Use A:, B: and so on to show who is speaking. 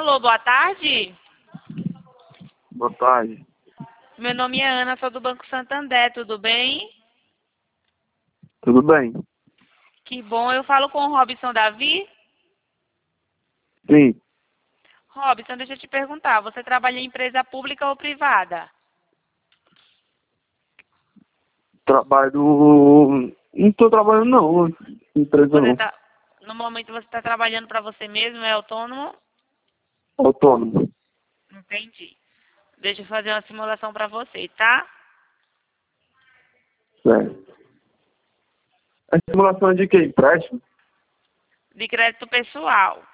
A: Alô, boa tarde.
B: Boa tarde.
A: Meu nome é Ana, sou do Banco Santander, tudo bem?
B: Tudo bem?
A: Que bom, eu falo com o Robson Davi.
B: Sim.
A: Robson, deixa eu te perguntar, você trabalha em empresa pública ou privada?
B: Trabalho. Não estou trabalhando não. Empresa não.
A: No momento você está trabalhando para você mesmo, é autônomo?
B: Autônomo.
A: Entendi. Deixa eu fazer uma simulação para você, tá?
B: Certo. A simulação é de quê? Empréstimo?
A: De crédito pessoal.